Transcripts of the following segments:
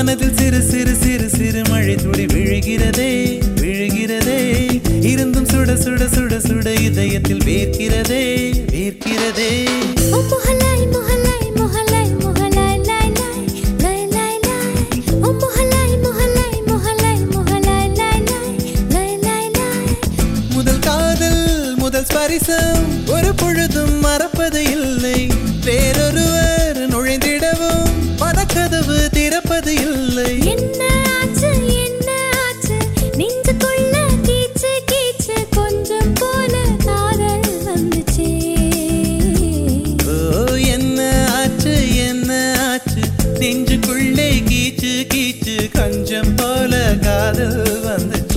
மனதில் சிறு சிறு சிறு சிறு மழை துளி விழுகிறதே விழுகிறதே இருந்தும் சுட சுட சுட சுட இதயத்தில் வேர்க்கிறதே வேர்க்கிறதே முஹலாய் முஹலாய் முஹலாய் முஹலாய் லாய் லாய் லாய் லாய் லாய் முஹலாய் முஹலாய் முஹலாய் முஹலாய் லாய் லாய் லாய் லாய் லாய் முதல் காதல் முதல் ஸ்பரிசம் ஒரு பொழுதும் மறப்பது இல்லை வேறொருவர் நுழைந்திடவும் மனக்கதவு திறப்பது இல்லை என்ன ஆச்சு நெஞ்சுக்குள்ள கீச்சு கீச்சு கொஞ்சம் போல காதல் வந்துச்சே ஓ என்ன ஆச்சு நெஞ்சுக்குள்ளே கீச்சு கீச்சு கொஞ்சம் போல காதல் வந்துச்சு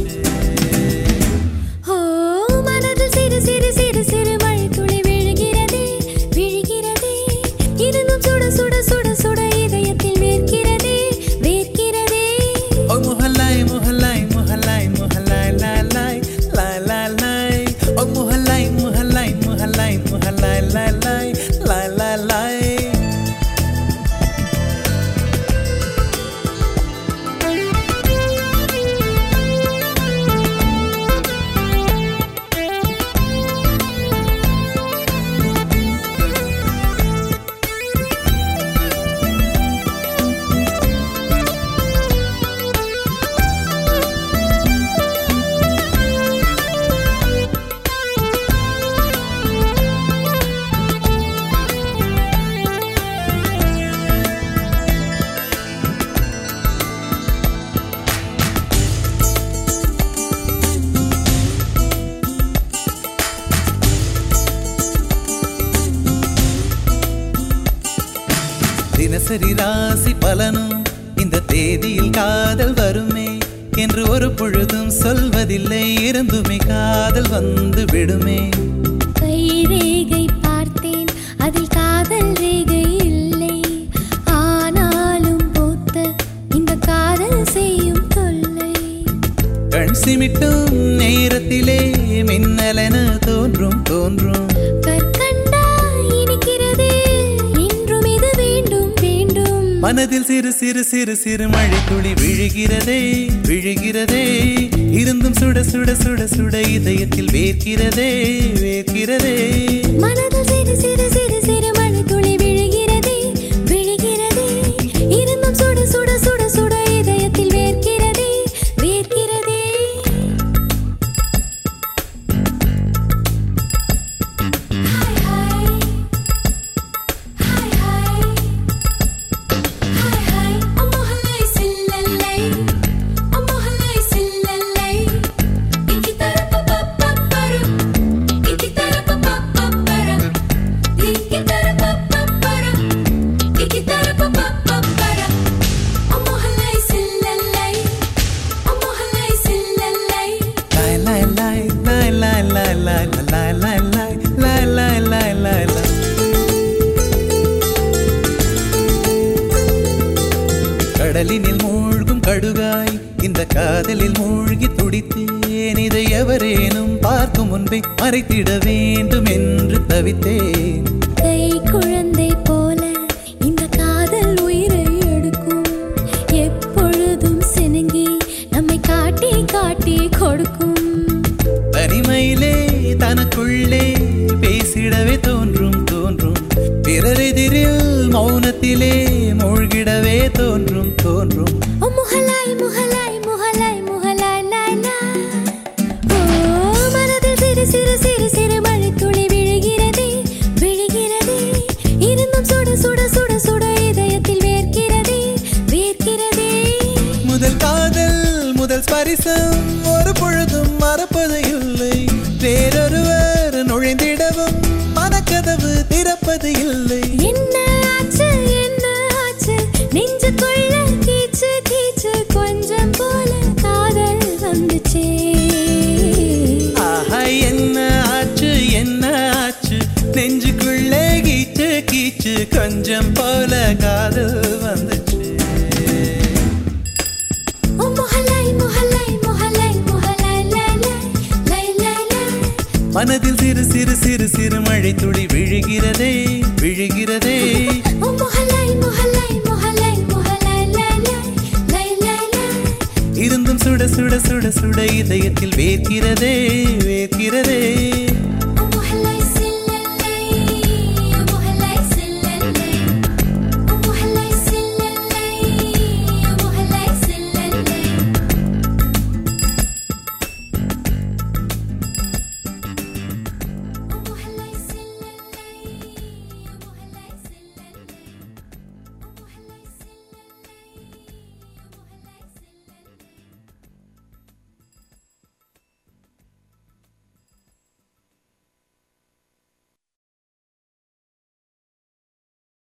ஓ மனதில் சிறு சிறு சிறு சிறு மழை துளி விழுகிறதே விழுகிறதே இருந்தும் சுட சுட சுட சுட இதயத்தில் வேர்க்கிறதே வேர்க்கிறதே ஓ முஹலாய் முஹலாய் முஹலாய் முஹலாய் லாய் லாய் லாய் லாய் லாய் ஓ முஹலாய் முஹலாய் முஹலாய் முஹலாய் லாய் லாய் லாய் லாய் லாய் தினசரி ராசி பலனும் இந்த தேதியில் காதல் வருமே என்று ஒரு பொழுதும் சொல்வதில்லை இருந்துமே காதல் வந்து விடுமே கை ரேகை பார்த்தேன் அதில் காதல் ரேகை இல்லை ஆனாலும் போத்த இந்த காதல் செய்யும் தொல்லை கண் சிமிட்டும் நேரத்திலே மின்னலென தோன்றும் தோன்றும் கற்கண்டா இனிக்கிறதே இன்றும் இது வேண்டும் வேண்டும் மனதில் சிறு சிறு சிறு சிறு மழை துளி விழுகிறதே விழுகிறதே இருந்தும் சுட சுட சுட சுட இதயத்தில் வேர்க்கிறதே வேர்க்கிறதே மனதில் சிறு சிறு சிறு சிறு மழை துளி விழுகிறதே விழுகிறதே இருந்தும் சுட சுட சுட சுட இதயத்தில் வேர்க்கிறதே வேர்க்கிறதே hi hi hi hi hi hi அம்முஹலாய் சில்லல்லை அம்முஹலாய் சில்லல்லை இக்கி தரப்பப்பப்பரு இக்கி தரப்பப்பப்பரு இக்கி தரப்பப்பப்பரு இக்கி தரப்பப்பப்பரு அம்முஹலாய் சில்லல்லை அம்முஹலாய் சில்லல்லை லாய் லாய் லாய் லாய் லாய் லாய் லாய் லாய் லாய் லாய் லாய் லாய் லாய் கடலினில் மூழ்கும் கடுகாய் இந்த காதலில் மூழ்கி துடித்தேன் இதை எவரேனும் பார்க்கும் முன்பே மறைத்திட வேண்டும் என்று தவித்தேன் கை குழந்தை போல இந்த காதல் உயிரை எடுக்கும் எப்பொழுதும் சினுங்கி நம்மை காட்டி காட்டி கொடுக்கும் தனிமையிலே தனக்குள்ளே பேசிடவே தோன்றும் தோன்றும் பிறரெதிரில் மௌனத்திலே மூழ்கிடவே தோன்றும் தோன்றும் ஓ முஹலாய் முஹலாய் முஹலாய் முஹலாய் லாய் லாய் ஓ மனதில் சிறு சிறு சிறு சிறு மழை துளி விழுகிறதே விழுகிறதே இருந்தும் சுட சுட சுட சுட இதயத்தில் வேர்க்கிறதே வேர்க்கிறதே முதல் காதல் முதல் ஸ்பரிசம் ஒரு பொழுதும் மறப்பது இல்லை வேறொருவர் நுழைந்திடவும் மனக்கதவு திறப்பது இல்லை என்ன ஆச்சு நெஞ்சுக்குள்ள கீச்சு கீச்சு கொஞ்சம் போல காதல் வந்துச்சே ஆஹா என்ன ஆச்சு நெஞ்சுக்குள்ளே கீச்சு கீச்சு கொஞ்சம் போல காதல் வந்துச்சு ஓ முஹலாய் முஹலாய் முஹலாய் முஹலாய் லாய் லாய் லாய் லாய் லாய் மனதில் சிறு சிறு சிறு சிறு மழை துளி விழுகிறதே விழுகிறதே ஓ முஹலாய் முஹலாய் முஹலாய் முஹலாய் லாய் லாய் சுட இதயத்தில் வேர்க்கிறதே வேர்க்கிறதே